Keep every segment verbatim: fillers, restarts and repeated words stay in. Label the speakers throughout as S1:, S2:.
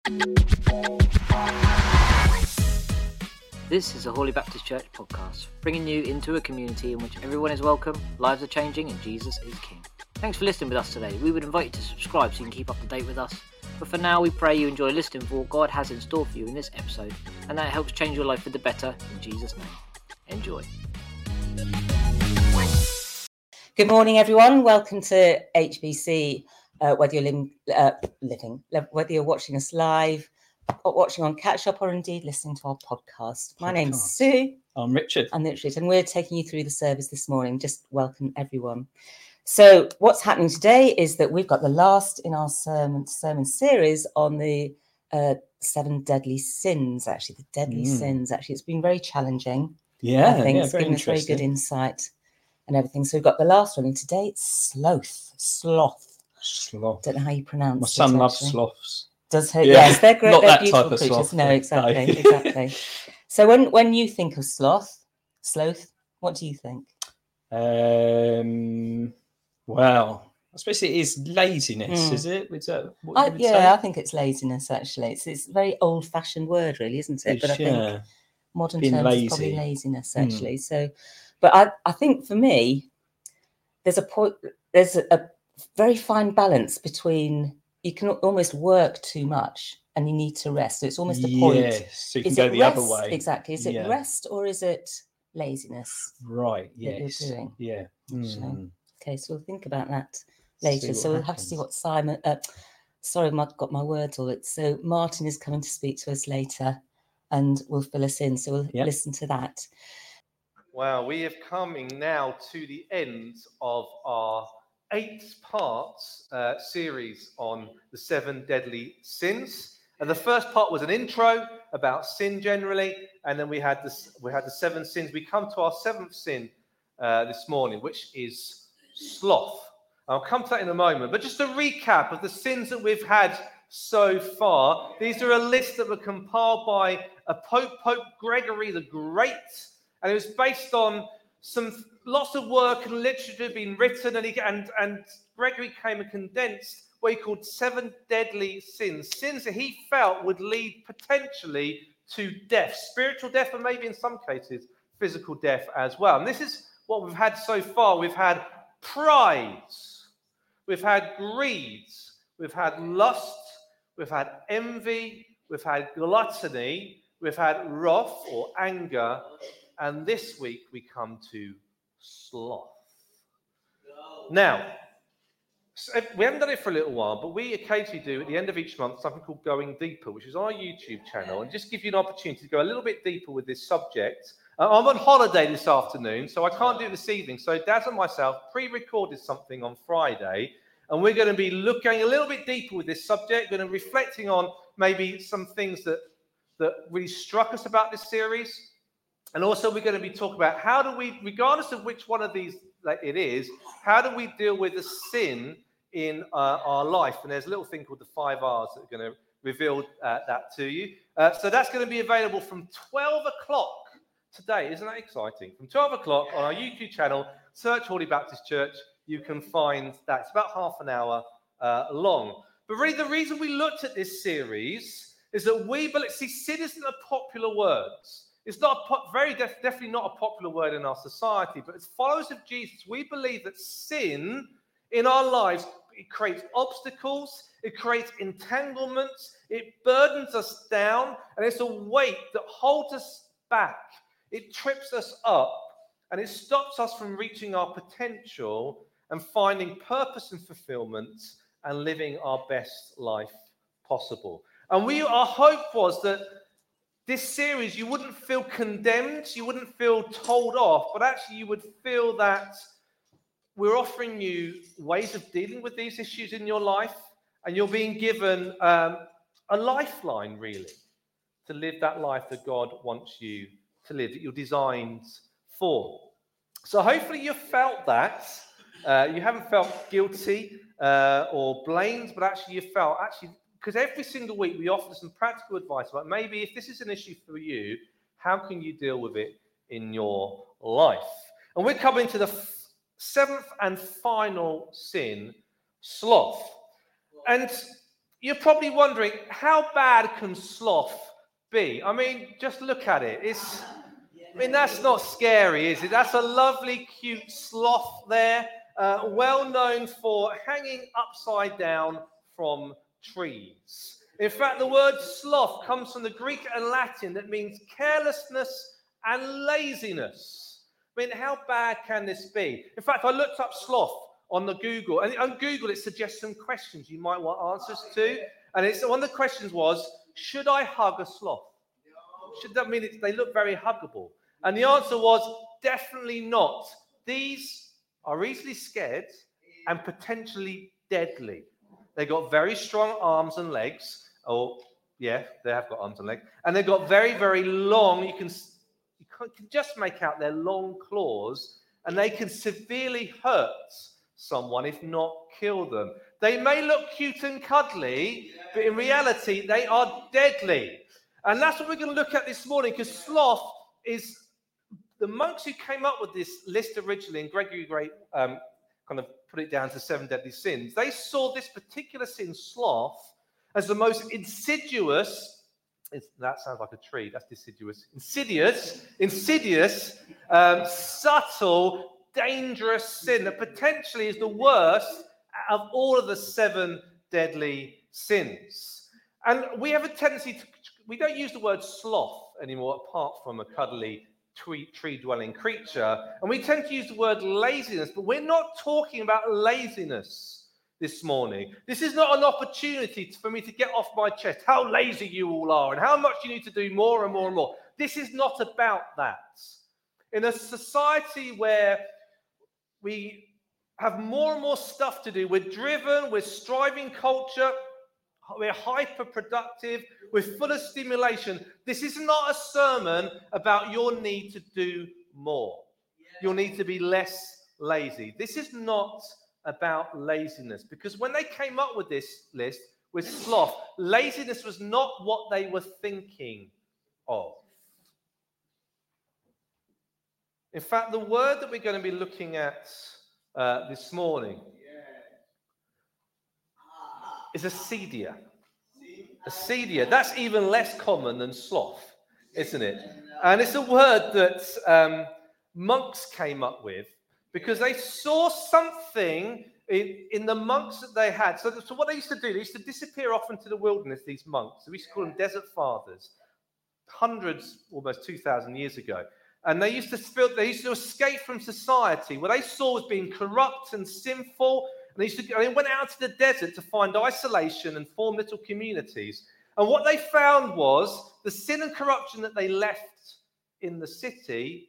S1: This is a Holy Baptist Church podcast, bringing you into a community in which everyone is welcome, lives are changing, and Jesus is King. Thanks for listening with us today. We would invite you to subscribe so you can keep up to date with us. But for now, we pray you enjoy listening for what God has in store for you in this episode, and that it helps change your life for the better in Jesus' name. Enjoy.
S2: Good morning, everyone. Welcome to H B C. Uh, whether you're living, uh, living, whether you're watching us live, or watching on Catch Up, or indeed listening to our podcast. My
S3: podcast.
S2: name's Sue.
S3: I'm Richard.
S2: I'm Richard, and we're taking you through the service this morning. Just welcome everyone. So, what's happening today is that we've got the last in our sermon sermon series on the uh, seven deadly sins. Actually, the deadly mm. sins. Actually, it's been very challenging.
S3: Yeah,
S2: I think
S3: yeah,
S2: it's
S3: very
S2: given us very good insight and everything. So we've got the last one, and today it's sloth, sloth.
S3: Sloth.
S2: Don't know how you pronounce
S3: My
S2: it.
S3: son
S2: actually.
S3: loves sloths.
S2: Does her?
S3: Yeah.
S2: Yes, they're great.
S3: Not
S2: they're
S3: that
S2: beautiful
S3: type of
S2: creatures.
S3: sloth,
S2: no,
S3: no.
S2: exactly, exactly. So when when you think of sloth, sloth, what do you think?
S3: Um. Well, I suppose it is laziness, mm. is it? Is that what
S2: I,
S3: you would
S2: yeah,
S3: say?
S2: I think it's laziness. Actually, it's it's a very old-fashioned word, really, isn't it?
S3: It's,
S2: but I think
S3: yeah.
S2: modern
S3: Being
S2: terms
S3: lazy.
S2: is probably laziness. Actually,
S3: mm.
S2: so, but I I think for me, there's a point. There's a, a very fine balance between you can almost work too much and you need to rest. So it's almost a point.
S3: Yes, so you can
S2: is
S3: go
S2: it
S3: the
S2: rest?
S3: other way.
S2: Exactly. Is it
S3: yeah.
S2: rest or is it laziness?
S3: Right.
S2: That
S3: yes.
S2: you're doing.
S3: Yeah. Mm.
S2: Okay, so we'll think about that later. So we'll
S3: happens.
S2: have to see what Simon. Uh, sorry, I've got my words all. It. So Martin is coming to speak to us later, and will fill us in. So we'll yep. listen to that.
S4: Wow, we have coming now to the end of our eight-part uh, series on the seven deadly sins. And the first part was an intro about sin generally, and then we had this. We had the seven sins. We come to our seventh sin uh, this morning, which is sloth. I'll come to that in a moment. But just a recap of the sins that we've had so far. These are a list that were compiled by a Pope, Pope Gregory the Great. And it was based on some lots of work and literature being written, and, he, and, and Gregory came and condensed what he called seven deadly sins, sins that he felt would lead potentially to death, spiritual death, and maybe in some cases physical death as well. And this is what we've had so far. We've had pride, we've had greed, we've had lust, we've had envy, we've had gluttony, we've had wrath or anger. And this week we come to sloth. Now, we haven't done it for a little while, but we occasionally do at the end of each month something called Going Deeper, which is our YouTube channel, and just give you an opportunity to go a little bit deeper with this subject. Uh, I'm on holiday this afternoon, so I can't do it this evening. So Daz and myself pre-recorded something on Friday, and we're going to be looking a little bit deeper with this subject. We're going to be reflecting on maybe some things that, that really struck us about this series. And also we're going to be talking about how do we, regardless of which one of these like it is, how do we deal with the sin in uh, our life? And there's a little thing called the five R's that are going to reveal uh, that to you. Uh, so that's going to be available from twelve o'clock today. Isn't that exciting? From twelve o'clock on our YouTube channel, search Holy Baptist Church. You can find that. It's about half an hour uh, long. But really the reason we looked at this series is that we believe, see, sin isn't a popular word. It's not a po- very def- definitely not a popular word in our society, but as followers of Jesus, we believe that sin in our lives, it creates obstacles, it creates entanglements, it burdens us down, and it's a weight that holds us back. It trips us up, and it stops us from reaching our potential and finding purpose and fulfillment and living our best life possible. And we, our hope was that this series, you wouldn't feel condemned, you wouldn't feel told off, but actually you would feel that we're offering you ways of dealing with these issues in your life, and you're being given um, a lifeline, really, to live that life that God wants you to live, that you're designed for. So hopefully you've felt that. Uh, you haven't felt guilty uh, or blamed, but actually you felt, actually, because every single week we offer some practical advice about maybe if this is an issue for you, how can you deal with it in your life? And we're coming to the f- seventh and final sin, sloth. And you're probably wondering, how bad can sloth be? I mean, just look at it. It's, I mean, that's not scary, is it? That's a lovely, cute sloth there, uh, well known for hanging upside down from trees. In fact, the word sloth comes from the Greek and Latin that means carelessness and laziness. I mean, how bad can this be? In fact, I looked up sloth on the Google, and on Google it suggests some questions you might want answers to. And it's one of the questions was, should I hug a sloth? Should that mean it, they look very huggable? And the answer was definitely not. These are easily scared and potentially deadly. They got very strong arms and legs. Oh, yeah, they have got arms and legs. And they've got very, very long, you can, you can just make out their long claws, and they can severely hurt someone, if not kill them. They may look cute and cuddly, but in reality, they are deadly. And that's what we're going to look at this morning, because sloth is the monks who came up with this list originally, and Gregory Great um, kind of put it down to seven deadly sins. They saw this particular sin, sloth, as the most insidious, that sounds like a tree, that's deciduous, insidious, insidious, um, subtle, dangerous sin that potentially is the worst of all of the seven deadly sins. And we have a tendency to, we don't use the word sloth anymore apart from a cuddly tree-dwelling creature, and we tend to use the word laziness, but we're not talking about laziness this morning. This is not an opportunity for me to get off my chest how lazy you all are and how much you need to do more and more and more. This is not about that. In a society where we have more and more stuff to do, we're driven, we're striving culture, we're hyper productive, we're full of stimulation. This is not a sermon about your need to do more. You'll need to be less lazy. This is not about laziness, because when they came up with this list with sloth, laziness was not what they were thinking of. In fact, the word that we're going to be looking at uh, this morning is acedia. Acedia. That's even less common than sloth, isn't it? And it's a word that um, monks came up with because they saw something in, in the monks that they had. So, so what they used to do, they used to disappear off into the wilderness, these monks. So we used to call them desert fathers, hundreds, almost two thousand years ago. And they used to feel, they used to escape from society. What they saw was being corrupt and sinful. And they, used to, they went out to the desert to find isolation and form little communities. And what they found was the sin and corruption that they left in the city,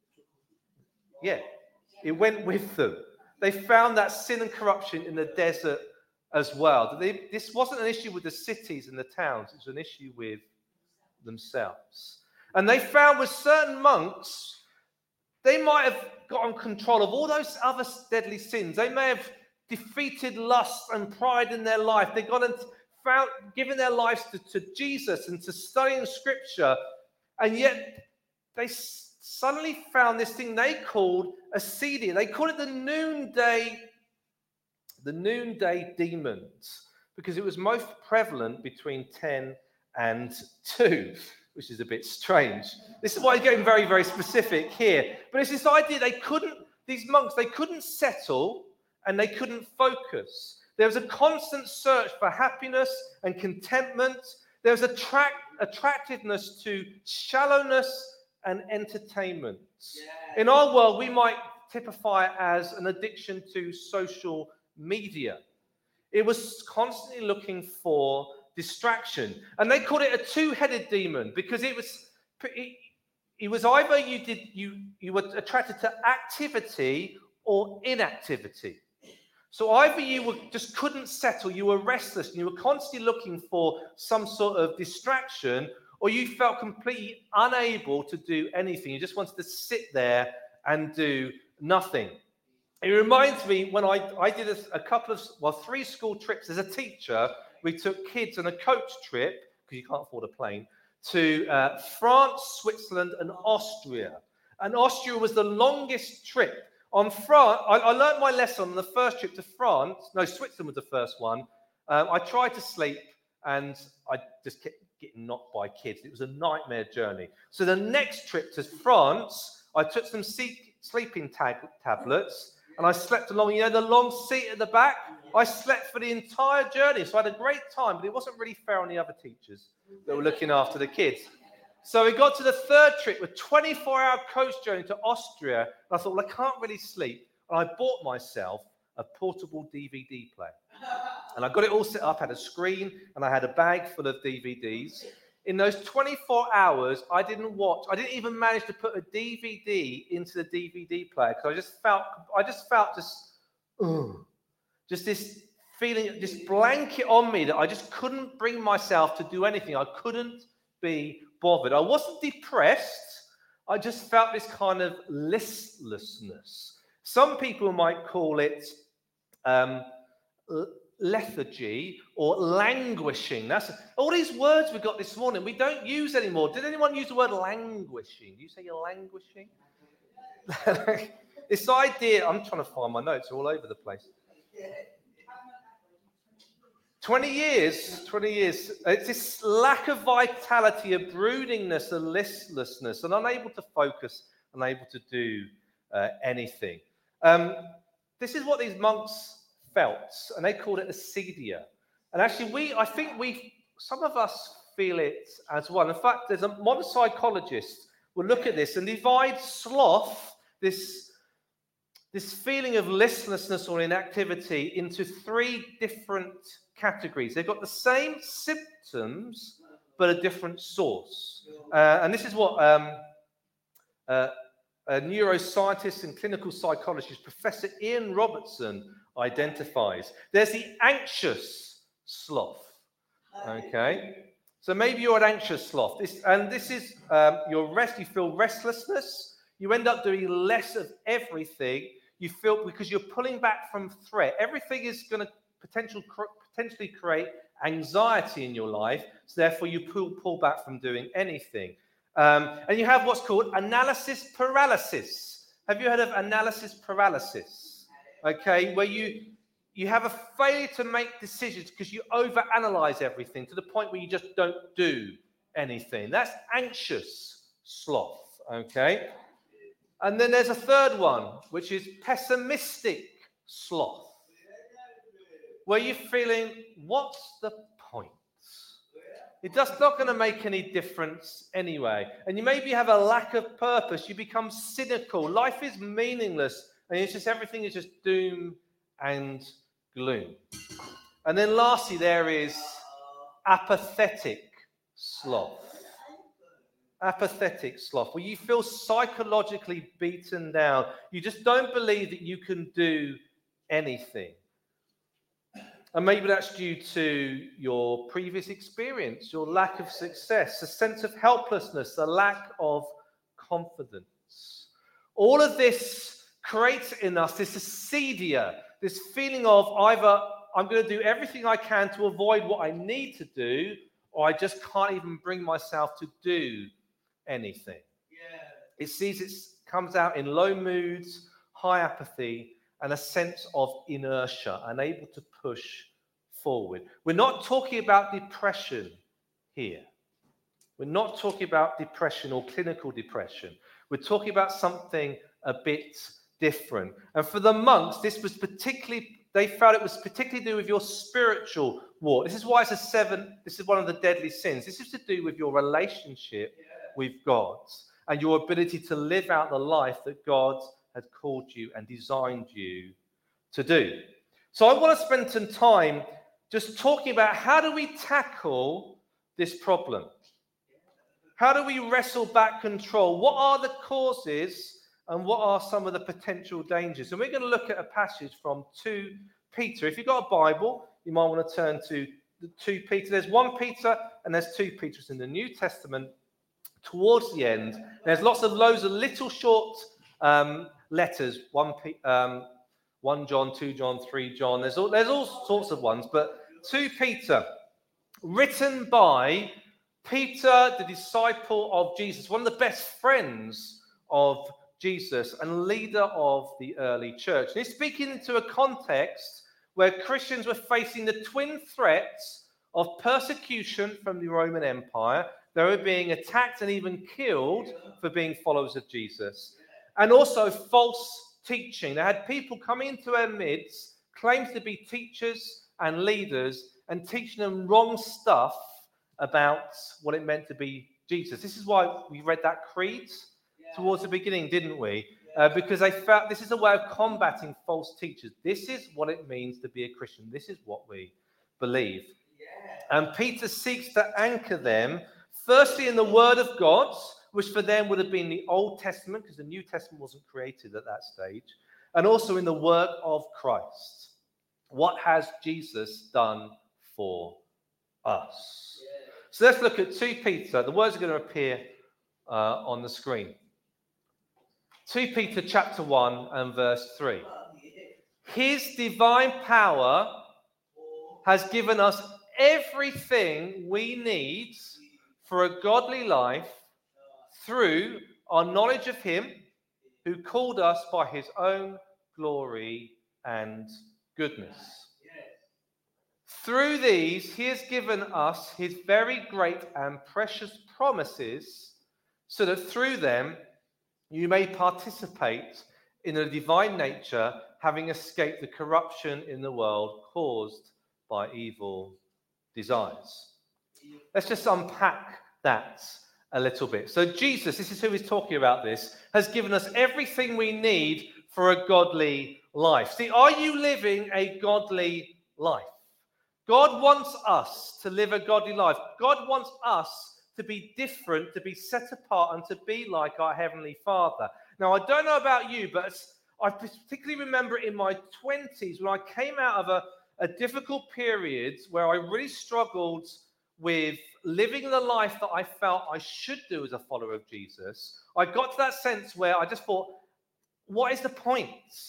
S4: yeah, it went with them. They found that sin and corruption in the desert as well. They, this wasn't an issue with the cities and the towns. It was an issue with themselves. And they found with certain monks, they might have gotten control of all those other deadly sins. They may have defeated lust and pride in their life. They got and found, given their lives to, to Jesus and to studying Scripture. And yet they suddenly found this thing they called acedia. They called it the noonday, the noonday demons, because it was most prevalent between ten and two. Which is a bit strange. This is why I'm getting very, very specific here. But it's this idea they couldn't, these monks, they couldn't settle and they couldn't focus. There was a constant search for happiness and contentment. There was a attract, attractiveness to shallowness and entertainment. Yeah. In our world, we might typify it as an addiction to social media. It was constantly looking for distraction, and they called it a two-headed demon because it was it, it was either you did you you were attracted to activity or inactivity. So either you were just couldn't settle, you were restless, and you were constantly looking for some sort of distraction, or you felt completely unable to do anything. You just wanted to sit there and do nothing. It reminds me when I I did a, a couple of well three school trips as a teacher. We took kids on a coach trip, because you can't afford a plane, to uh, France, Switzerland, and Austria. And Austria was the longest trip. On France, I, I learned my lesson on the first trip to France. No, Switzerland was the first one. Um, I tried to sleep, and I just kept getting knocked by kids. It was a nightmare journey. So the next trip to France, I took some sleep, sleeping tag, tablets, and I slept along, you know, the long seat at the back. I slept for the entire journey, so I had a great time, but it wasn't really fair on the other teachers that were looking after the kids. So we got to the third trip, a twenty-four hour coach journey to Austria, and I thought, well, I can't really sleep, and I bought myself a portable D V D player. And I got it all set up, had a screen, and I had a bag full of D V Ds. In those twenty-four hours, I didn't watch, I didn't even manage to put a D V D into the D V D player, because I just felt, I just felt just, ugh, just this feeling, this blanket on me that I just couldn't bring myself to do anything. I couldn't be bothered. I wasn't depressed. I just felt this kind of listlessness. Some people might call it um, lethargy or languishing. That's all these words we got this morning. We don't use anymore. Did anyone use the word languishing? Do you say you're languishing? This idea, I'm trying to find my notes, all over the place. twenty years, twenty years. It's this lack of vitality, a broodingness, a listlessness, and unable to focus, unable to do uh, anything. Um, this is what these monks felt, and they called it acedia. And actually, we, I think we, some of us feel it as well. In fact, there's a modern psychologist will look at this and divide sloth, this, this feeling of listlessness or inactivity, into three different categories. They've got the same symptoms, but a different source. Uh, and this is what um, uh, a neuroscientist and clinical psychologist, Professor Ian Robertson, identifies. There's the anxious sloth. Okay, so maybe you're an anxious sloth. This and this is um, your rest. You feel restlessness. You end up doing less of everything. You feel because you're pulling back from threat. Everything is going to potential potentially create anxiety in your life. So therefore, you pull pull back from doing anything. Um, and you have what's called analysis paralysis. Have you heard of analysis paralysis? Okay, where you you have a failure to make decisions because you overanalyze everything to the point where you just don't do anything. That's anxious sloth. Okay, and then there's a third one, which is pessimistic sloth, where you're feeling, what's the point? It's just not going to make any difference anyway. And you maybe have a lack of purpose. You become cynical. Life is meaningless. And it's just everything is just doom and gloom. And then lastly, there is apathetic sloth. Apathetic sloth, where you feel psychologically beaten down. You just don't believe that you can do anything. And maybe that's due to your previous experience, your lack of success, a sense of helplessness, a lack of confidence. All of this creates in us this acedia, this feeling of either I'm going to do everything I can to avoid what I need to do, or I just can't even bring myself to do anything. Yeah. It sees it comes out in low moods, high apathy, and a sense of inertia, unable to push forward. We're not talking about depression here. We're not talking about depression or clinical depression. We're talking about something a bit different. And for the monks, this was particularly, they felt it was particularly to do with your spiritual walk. This is why it's a seven, this is one of the deadly sins. This is to do with your relationship with God and your ability to live out the life that God had called you and designed you to do. So I want to spend some time just talking about how do we tackle this problem? How do we wrestle back control? What are the causes and what are some of the potential dangers? And we're going to look at a passage from Second Peter. If you've got a Bible, you might want to turn to Second Peter. There's First Peter and there's Second Peter in the New Testament. Towards the end, there's lots of loads of little short um, letters. One, um, one John, two John, three John. There's all, there's all sorts of ones. But Second Peter, written by Peter, the disciple of Jesus, one of the best friends of Jesus and leader of the early church. And he's speaking into a context where Christians were facing the twin threats of persecution from the Roman Empire. They were being attacked and even killed for being followers of Jesus. And also false teaching. They had people coming into their midst, claimed to be teachers and leaders, and teaching them wrong stuff about what it meant to be Jesus. This is why we read that creed towards the beginning, didn't we? Uh, because they felt this is a way of combating false teachers. This is what it means to be a Christian. This is what we believe. And Peter seeks to anchor them, firstly in the Word of God, which for them would have been the Old Testament, because the New Testament wasn't created at that stage, and also in the work of Christ. What has Jesus done for us? So let's look at Second Peter. The words are going to appear uh, on the screen. Second Peter chapter one and verse three. His divine power has given us everything we need for a godly life through our knowledge of him who called us by his own glory and goodness. Through these, he has given us his very great and precious promises, so that through them you may participate in the divine nature, having escaped the corruption in the world caused by evil desires. Let's just unpack that a little bit. So Jesus, this is who he's talking about this, has given us everything we need for a godly life. See, are you living a godly life? God wants us to live a godly life. God wants us to be different, to be set apart, and to be like our Heavenly Father. Now, I don't know about you, but I particularly remember in my twenties when I came out of a, a difficult period where I really struggled with living the life that I felt I should do as a follower of Jesus. I got to that sense where I just thought, what is the point?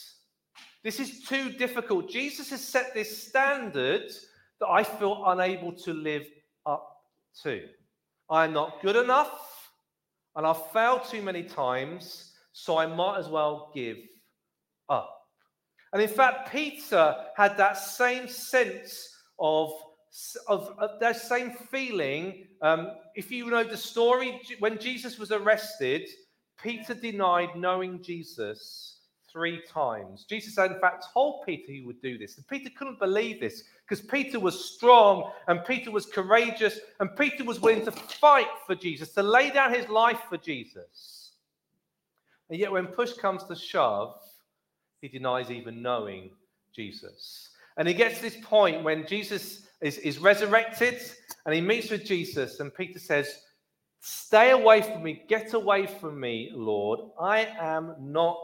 S4: This is too difficult. Jesus has set this standard that I feel unable to live up to. I'm not good enough, and I've failed too many times, so I might as well give up. And in fact, Peter had that same sense of, of, of that same feeling. Um, if you know the story, when Jesus was arrested, Peter denied knowing Jesus three times. Jesus had in fact told Peter he would do this. And Peter couldn't believe this because Peter was strong and Peter was courageous and Peter was willing to fight for Jesus, to lay down his life for Jesus. And yet when push comes to shove, he denies even knowing Jesus. And he gets to this point when Jesus is, is resurrected and he meets with Jesus and Peter says, "Stay away from me, get away from me, Lord. I am not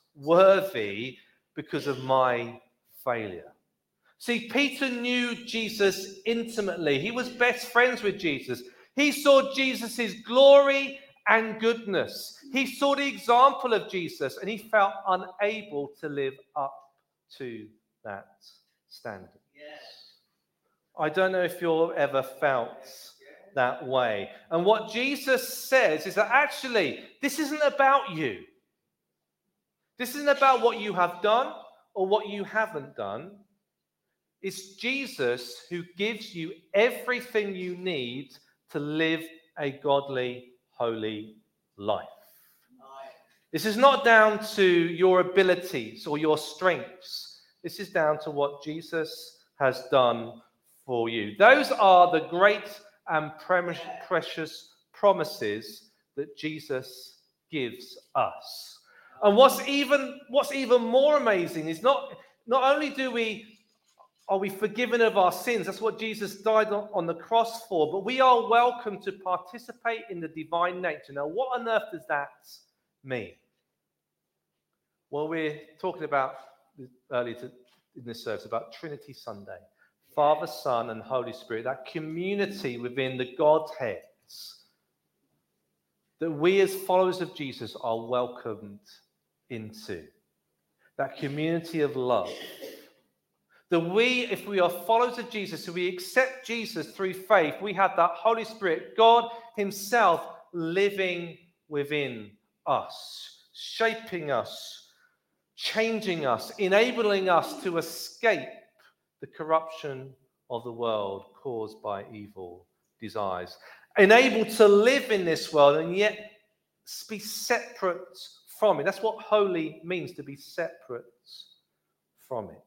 S4: worthy because of my failure." See, Peter knew Jesus intimately. He was best friends with Jesus. He saw Jesus' glory and goodness. He saw the example of Jesus and he felt unable to live up to that standard. Yes. I don't know if you've ever felt that way. And what Jesus says is that actually, this isn't about you. This isn't about what you have done or what you haven't done. It's Jesus who gives you everything you need to live a godly, holy life. This is not down to your abilities or your strengths. This is down to what Jesus has done for you. Those are the great and precious promises that Jesus gives us. And what's even what's even more amazing is not not only do we are we forgiven of our sins, that's what Jesus died on, on the cross for, but we are welcome to participate in the divine nature. Now, what on earth does that mean? Well, we're talking about earlier to, in this service about Trinity Sunday, Father, Son, and Holy Spirit, that community within the Godheads that we as followers of Jesus are welcomed into. That community of love. That we, if we are followers of Jesus, if we accept Jesus through faith, we have that Holy Spirit, God himself living within us, shaping us, changing us, enabling us to escape the corruption of the world caused by evil desires. Enabled to live in this world and yet be separate from it. That's what holy means, to be separate from it.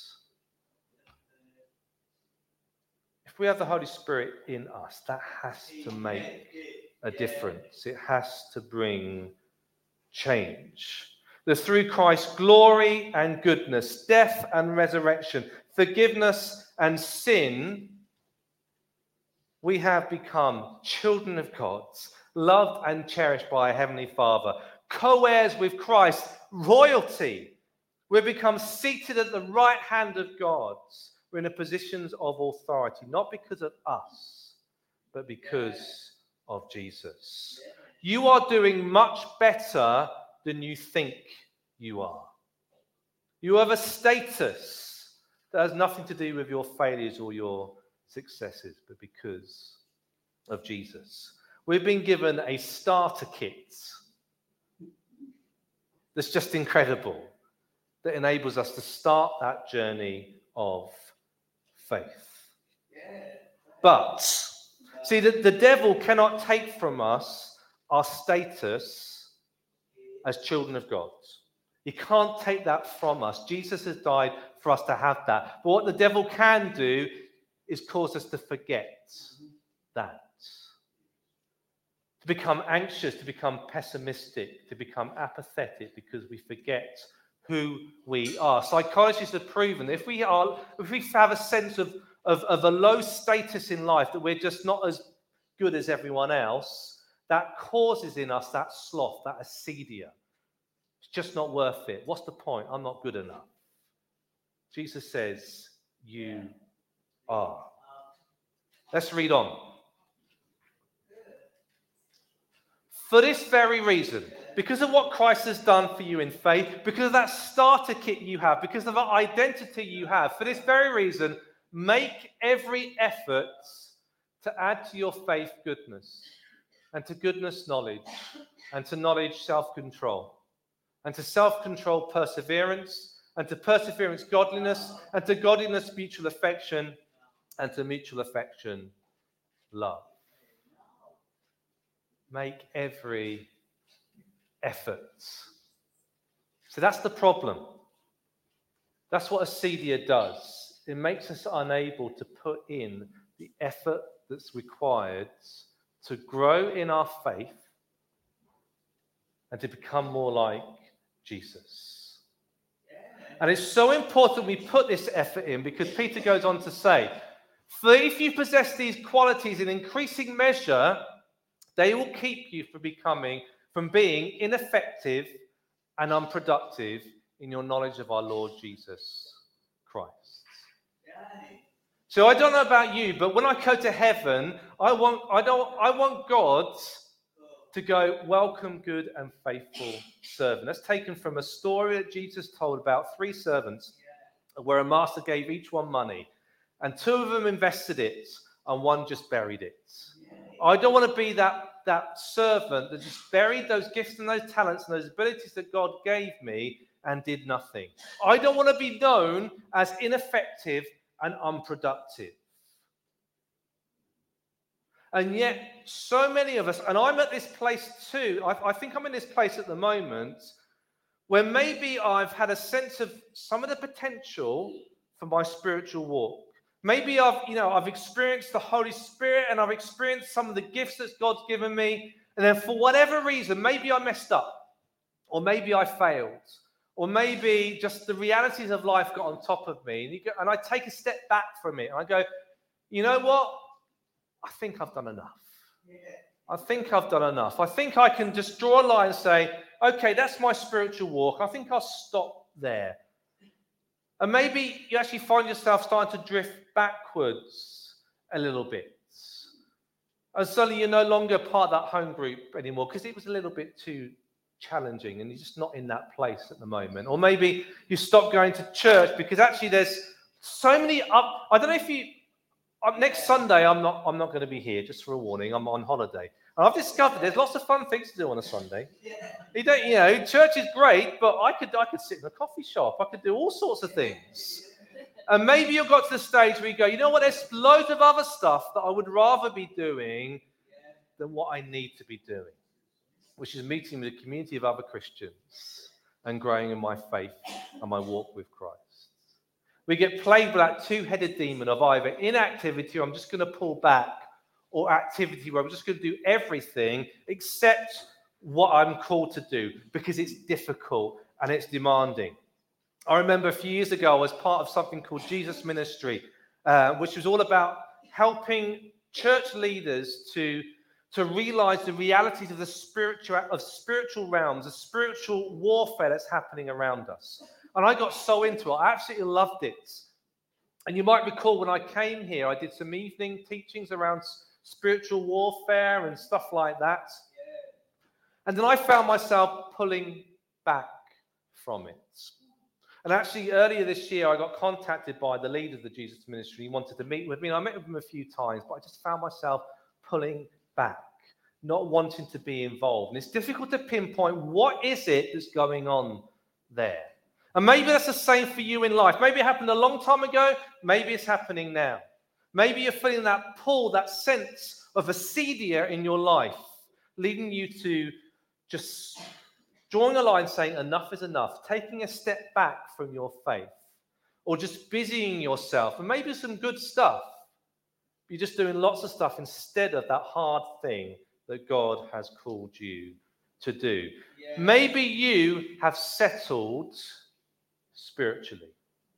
S4: If we have the Holy Spirit in us, that has to make a difference. It has to bring change. That through Christ's glory and goodness, death and resurrection, forgiveness and sin, we have become children of God, loved and cherished by a Heavenly Father, co-heirs with Christ, royalty. We've become seated at the right hand of God. We're in the positions of authority, not because of us, but because of Jesus. You are doing much better than you think you are. You have a status that has nothing to do with your failures or your successes, but because of Jesus. We've been given a starter kit that's just incredible, that enables us to start that journey of faith. But, see, the, the devil cannot take from us our status as children of God. He can't take that from us. Jesus has died for us to have that. But what the devil can do is cause us to forget that. To become anxious, to become pessimistic, to become apathetic because we forget who we are. Psychologists have proven that if we are, if we have a sense of, of, of a low status in life, that we're just not as good as everyone else, that causes in us that sloth, that acedia. It's just not worth it. What's the point? I'm not good enough. Jesus says, you are. Let's read on. For this very reason, because of what Christ has done for you in faith, because of that starter kit you have, because of that identity you have, for this very reason, make every effort to add to your faith goodness, and to goodness knowledge, and to knowledge self-control, and to self-control perseverance, and to perseverance godliness, and to godliness mutual affection, and to mutual affection love. Make every effort. So that's the problem. That's what acedia does. It makes us unable to put in the effort that's required to grow in our faith and to become more like Jesus. And it's so important we put this effort in, because Peter goes on to say, for if you possess these qualities in increasing measure, they will keep you from becoming, from being ineffective and unproductive in your knowledge of our Lord Jesus Christ. So I don't know about you, but when I go to heaven, I want, I don't, I want God to go, welcome, good and faithful servant. That's taken from a story that Jesus told about three servants, where a master gave each one money, and two of them invested it, and one just buried it. I don't want to be that, that servant that just buried those gifts and those talents and those abilities that God gave me and did nothing. I don't want to be known as ineffective and unproductive. And yet, so many of us, and I'm at this place too, I, I think I'm in this place at the moment, where maybe I've had a sense of some of the potential for my spiritual walk. Maybe I've, you know, I've experienced the Holy Spirit and I've experienced some of the gifts that God's given me. And then for whatever reason, maybe I messed up, or maybe I failed, or maybe just the realities of life got on top of me. And, you go, and I take a step back from it and I go, you know what? I think I've done enough. Yeah. I think I've done enough. I think I can just draw a line and say, okay, that's my spiritual walk. I think I'll stop there. And maybe you actually find yourself starting to drift backwards a little bit. And suddenly you're no longer part of that home group anymore because it was a little bit too challenging and you're just not in that place at the moment. Or maybe you stop going to church because actually there's so many up. I don't know if you, uh, next Sunday I'm not, I'm not going to be here, just for a warning. I'm on holiday. And I've discovered there's lots of fun things to do on a Sunday. You don't, you know, church is great, but I could, I could sit in a coffee shop. I could do all sorts of things. And maybe you've got to the stage where you go, you know what, there's loads of other stuff that I would rather be doing than what I need to be doing, which is meeting with a community of other Christians and growing in my faith and my walk with Christ. We get plagued with that two-headed demon of either inactivity, or I'm just going to pull back, or activity where I'm just going to do everything except what I'm called to do because it's difficult and it's demanding. I remember a few years ago, I was part of something called Jesus Ministry, uh, which was all about helping church leaders to, to realize the realities of the spiritual, of spiritual realms, the spiritual warfare that's happening around us. And I got so into it. I absolutely loved it. And you might recall when I came here, I did some evening teachings around spiritual warfare and stuff like that. And then I found myself pulling back from it. And actually, earlier this year, I got contacted by the leader of the Jesus Ministry. He wanted to meet with me. I met with him a few times, but I just found myself pulling back, not wanting to be involved. And it's difficult to pinpoint what is it that's going on there. And maybe that's the same for you in life. Maybe it happened a long time ago. Maybe it's happening now. Maybe you're feeling that pull, that sense of acedia in your life, leading you to just drawing a line saying enough is enough, taking a step back from your faith, or just busying yourself, and maybe some good stuff. You're just doing lots of stuff instead of that hard thing that God has called you to do. Yeah. Maybe you have settled spiritually.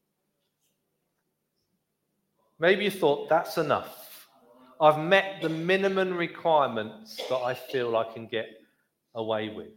S4: Maybe you thought, that's enough. I've met the minimum requirements that I feel I can get away with.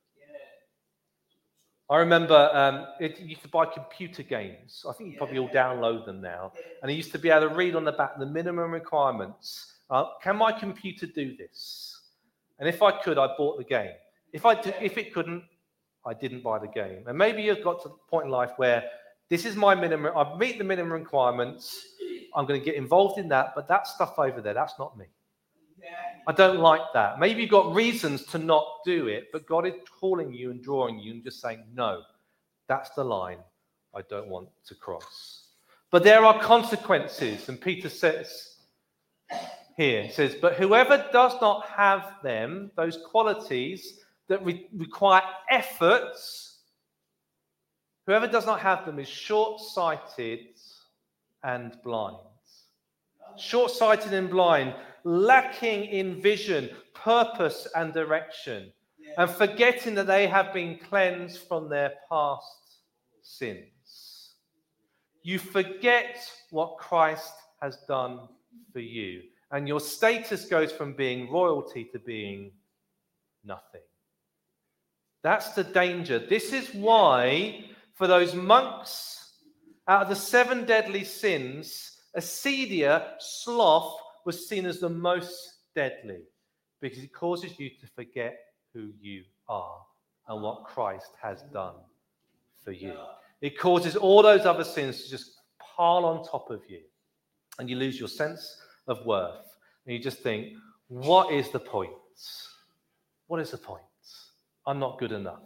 S4: I remember um, it, you used to buy computer games. I think you probably all download them now. And you used to be able to read on the back the minimum requirements. Uh, can my computer do this? And if I could, I bought the game. If I did, if it couldn't, I didn't buy the game. And maybe you've got to the point in life where this is my minimum. I meet the minimum requirements. I'm going to get involved in that. But that stuff over there, that's not me. I don't like that. Maybe you've got reasons to not do it, but God is calling you and drawing you and just saying, no, that's the line I don't want to cross. But there are consequences. And Peter says here, he says, but whoever does not have them, those qualities that re- require efforts, whoever does not have them is short-sighted and blind. Short-sighted and blind, lacking in vision, purpose, and direction, yeah. and forgetting that they have been cleansed from their past sins. You forget what Christ has done for you, and your status goes from being royalty to being nothing. That's the danger. This is why, for those monks, out of the seven deadly sins, acedia, sloth, was seen as the most deadly because it causes you to forget who you are and what Christ has done for you. It causes all those other sins to just pile on top of you and you lose your sense of worth. And you just think, what is the point? What is the point? I'm not good enough.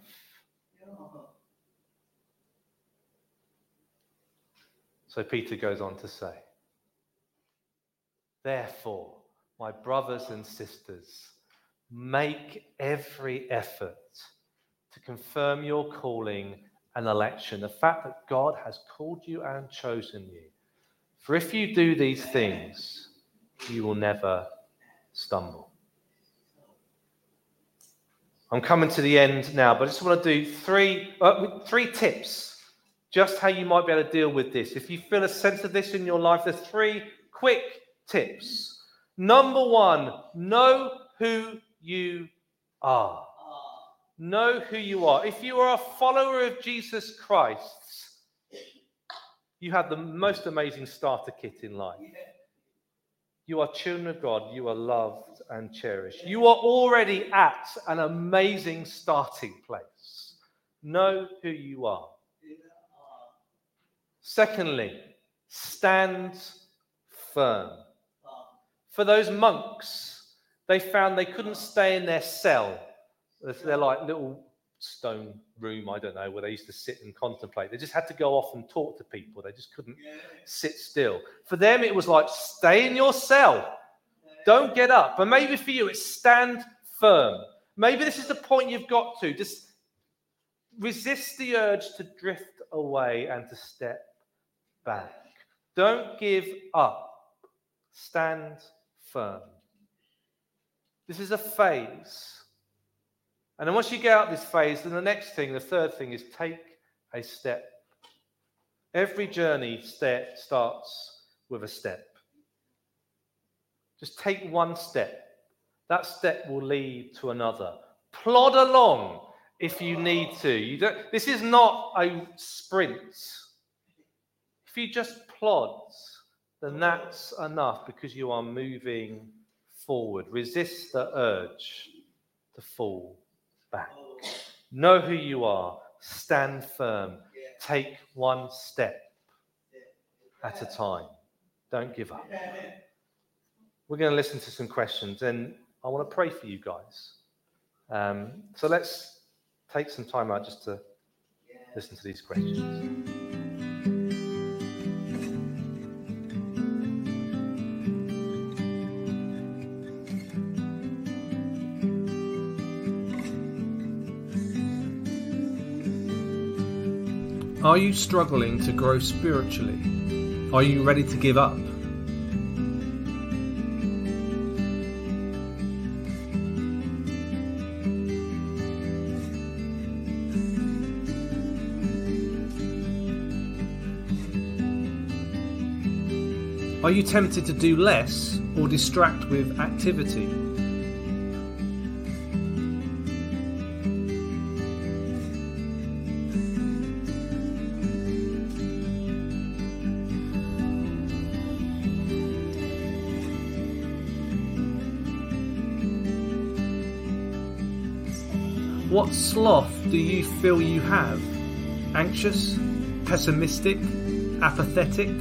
S4: So Peter goes on to say, therefore, my brothers and sisters, make every effort to confirm your calling and election, the fact that God has called you and chosen you. For if you do these things, you will never stumble. I'm coming to the end now, but I just want to do three, uh, three tips, just how you might be able to deal with this. If you feel a sense of this in your life, there's three quick tips. Number one, know who you are. Know who you are. If you are a follower of Jesus Christ, you have the most amazing starter kit in life. You are children of God. You are loved and cherished. You are already at an amazing starting place. Know who you are. Secondly, stand firm. For those monks, they found they couldn't stay in their cell. They're like little stone room, I don't know, where they used to sit and contemplate. They just had to go off and talk to people. They just couldn't sit still. For them, it was like, stay in your cell. Don't get up. But maybe for you, it's stand firm. Maybe this is the point you've got to. Just resist the urge to drift away and to step back. Don't give up. Stand firm. This is a phase. And then once you get out this phase, then the next thing, the third thing, is take a step. Every journey step starts with a step. Just take one step. That step will lead to another. Plod along if you need to. You don't, this is not a sprint. If you just plod, then that's enough because you are moving forward. Resist the urge to fall back. Know who you are. Stand firm. Take one step at a time. Don't give up. We're going to listen to some questions, and I want to pray for you guys. Um, so let's take some time out just to listen to these questions.
S5: Are you struggling to grow spiritually? Are you ready to give up? Are you tempted to do less or distract with activity? What sloth do you feel you have? Anxious? Pessimistic? Apathetic?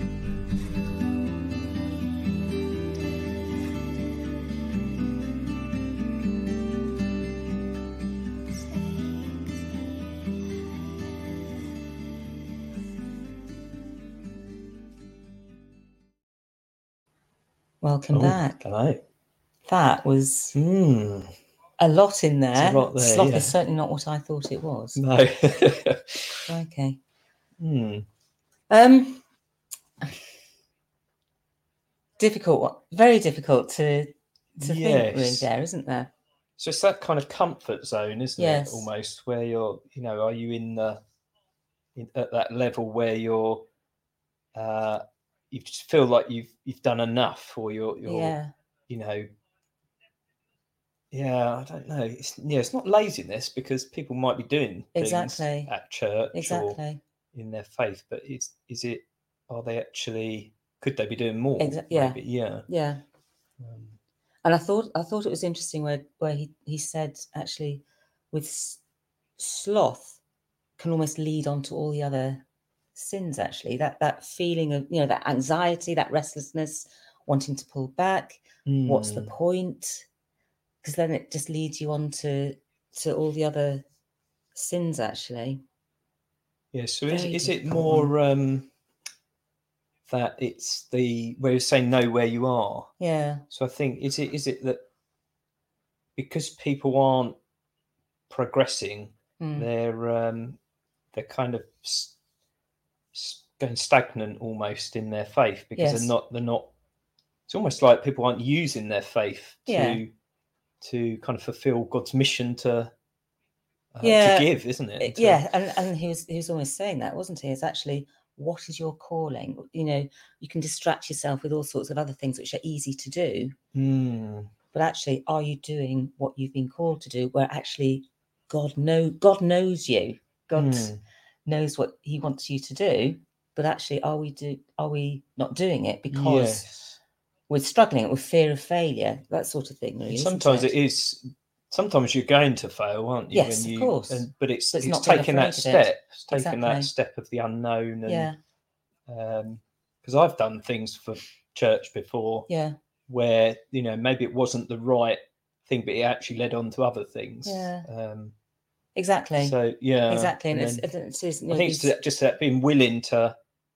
S2: Welcome
S3: Oh,
S2: back.
S3: hello.
S2: That was
S3: Mm,
S2: a lot in there.
S3: a lot there,
S2: Sloth
S3: yeah.
S2: is certainly not what I thought it was.
S3: no.
S2: Okay.
S3: mm,
S2: Um, difficult one. Very difficult to to think really
S3: Yes.
S2: there, isn't there?
S3: So it's that kind of comfort zone, isn't
S2: Yes.
S3: it? Almost where you're, you know, are you in the in, at that level where you're, uh, you just feel like you've you've done enough, or you're you're,
S2: Yeah.
S3: you know, yeah, I don't know. It's yeah, it's not laziness because people might be doing things
S2: Exactly.
S3: at church or
S2: Exactly.
S3: in their faith, but it's is it are they actually could they be doing more?
S2: Exa- yeah.
S3: Maybe, yeah.
S2: Yeah.
S3: Um,
S2: And I thought I thought it was interesting where where he he said actually with s- sloth can almost lead on to all the other sins. Actually, that that feeling of, you know, that anxiety, that restlessness, wanting to pull back. What's the
S3: mm,
S2: point? Because then it just leads you on to to all the other sins. Actually,
S3: yeah. So is
S2: Very
S3: is it
S2: difficult
S3: more um, that it's the where you're saying know where you are?
S2: yeah,
S3: So I think is it is it that because people aren't progressing,
S2: mm,
S3: they're um, they're kind of s- s- going stagnant almost in their faith because
S2: Yes.
S3: they're not they're not. It's almost like people aren't using their faith to
S2: Yeah.
S3: to kind of fulfill God's mission to uh,
S2: Yeah,
S3: to give, isn't it?
S2: Uh,
S3: And to-
S2: yeah, and and he was he was almost saying that, wasn't he? It's actually, what is your calling? You know, you can distract yourself with all sorts of other things which are easy to do,
S3: Mm,
S2: but actually, are you doing what you've been called to do? Where actually, God know God knows you. God
S3: mm,
S2: knows what He wants you to do, but actually, are we do are we not doing it because
S3: yes.
S2: we're struggling with fear of failure, that sort of thing? Really,
S3: And
S2: isn't
S3: sometimes
S2: it?
S3: it is. Sometimes you're going to fail, aren't you?
S2: Yes,
S3: when
S2: of
S3: you,
S2: course.
S3: And, but it's
S2: But it's
S3: it's,
S2: not being
S3: taking that
S2: afraid of it.
S3: step, it's taking
S2: Exactly.
S3: that step of the unknown, and
S2: Yeah,
S3: because I've done things for church before
S2: yeah,
S3: where, you know, maybe it wasn't the right thing, but it actually led on to other things.
S2: Yeah.
S3: Um,
S2: exactly.
S3: So yeah,
S2: exactly, and,
S3: and
S2: it's,
S3: then
S2: it's, it's, you know,
S3: I think it's
S2: these-
S3: just that being willing to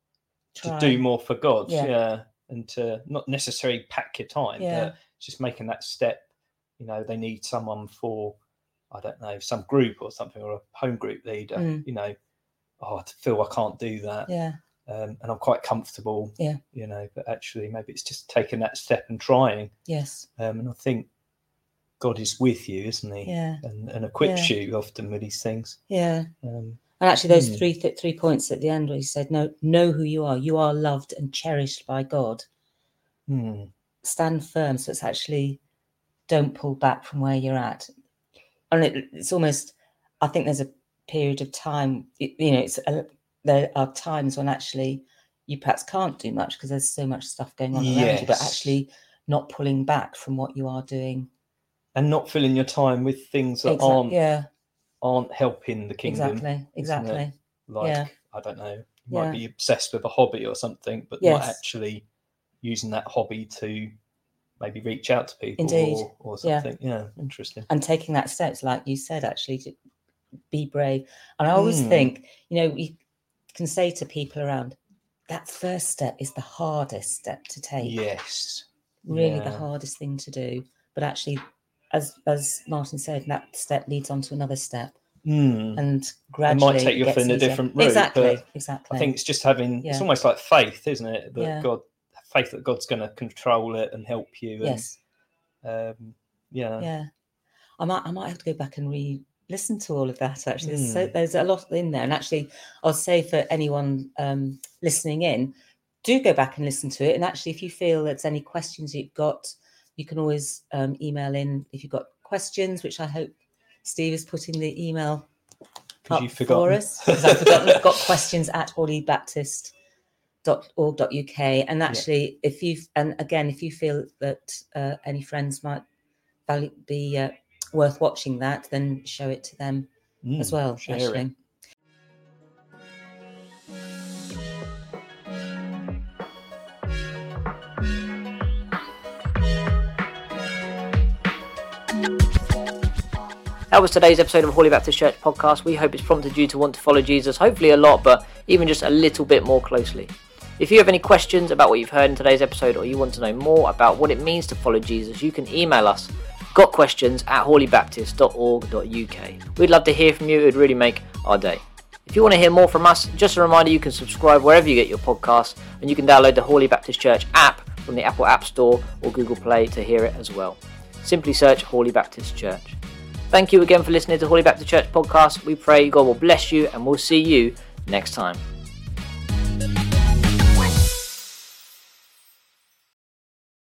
S3: to
S2: try.
S3: do more for God,
S2: Yeah.
S3: yeah. and to not necessarily pack your time,
S2: Yeah.
S3: but just making that step. You know, they need someone for, I don't know, some group or something, or a home group leader.
S2: Mm.
S3: You know, oh, I feel I can't do that,
S2: Yeah,
S3: um, and I'm quite comfortable.
S2: Yeah.
S3: You know, but actually, maybe it's just taking that step and trying.
S2: yes,
S3: Um, and I think God is with you, isn't He?
S2: yeah,
S3: And, and equips
S2: Yeah.
S3: you often with these things.
S2: yeah.
S3: Um,
S2: And actually, those
S3: Hmm.
S2: three th- three points at the end where he said, "No, know who you are. You are loved and cherished by God.
S3: hmm.
S2: Stand firm." So it's actually don't pull back from where you're at. And it, it's almost, I think there's a period of time. You, you know, it's a, there are times when actually you perhaps can't do much because there's so much stuff going on around you. But
S3: Yes.
S2: actually, not pulling back from what you are doing.
S3: And not filling your time with things that
S2: Exact-
S3: aren't
S2: yeah,
S3: aren't helping the kingdom.
S2: exactly,
S3: isn't it?
S2: exactly.
S3: Like,
S2: Yeah.
S3: I don't know, you
S2: Yeah.
S3: might be obsessed with a hobby or something, but not
S2: Yes.
S3: actually using that hobby to maybe reach out to people
S2: Indeed.
S3: or, or
S2: Yeah.
S3: something. Yeah. Interesting.
S2: And taking that steps, like you said, actually, to be brave. And I always
S3: Mm.
S2: think, you know, you can say to people around, that first step is the hardest step to take.
S3: Yes.
S2: Really the
S3: Yeah.
S2: hardest thing to do. But actually, as as Martin said, that step leads on to another step.
S3: Mm.
S2: And
S3: It
S2: gradually
S3: might take you off
S2: gets
S3: in a
S2: easier.
S3: different route.
S2: Exactly,
S3: But
S2: exactly.
S3: I think it's just having, it's
S2: Yeah.
S3: almost like faith, isn't it? That
S2: Yeah.
S3: God, faith that God's going to control it and help you. And,
S2: Yes.
S3: Um, yeah.
S2: Yeah. I might I might have to go back and re listen to all of that actually. There's so
S3: Mm.
S2: there's a lot in there. And actually I'll say for anyone um listening in, do go back and listen to it. And actually if you feel there's any questions you've got, you can always um email in if you've got questions, which I hope Steve is putting the email
S3: Because
S2: up
S3: you've
S2: for
S3: forgotten.
S2: us. Because I've forgotten I've got questions at hawley baptist dot org dot U K. And actually if you and again if you feel that uh, any friends might value, be uh, worth watching that, then show it to them
S3: Mm,
S2: as well.
S3: share
S2: Actually,
S3: it.
S1: That was today's episode of Hawley Baptist Church podcast. We hope it's prompted you to want to follow Jesus, hopefully a lot, but even just a little bit more closely. If you have any questions about what you've heard in today's episode, or you want to know more about what it means to follow Jesus, you can email us, got questions at hawley baptist dot org dot U K. We'd love to hear from you. It would really make our day. If you want to hear more from us, just a reminder, you can subscribe wherever you get your podcasts, and you can download the Hawley Baptist Church app from the Apple App Store or Google Play to hear it as well. Simply search Hawley Baptist Church. Thank you again for listening to Hawley Baptist Church podcast. We pray God will bless you, and we'll see you next time.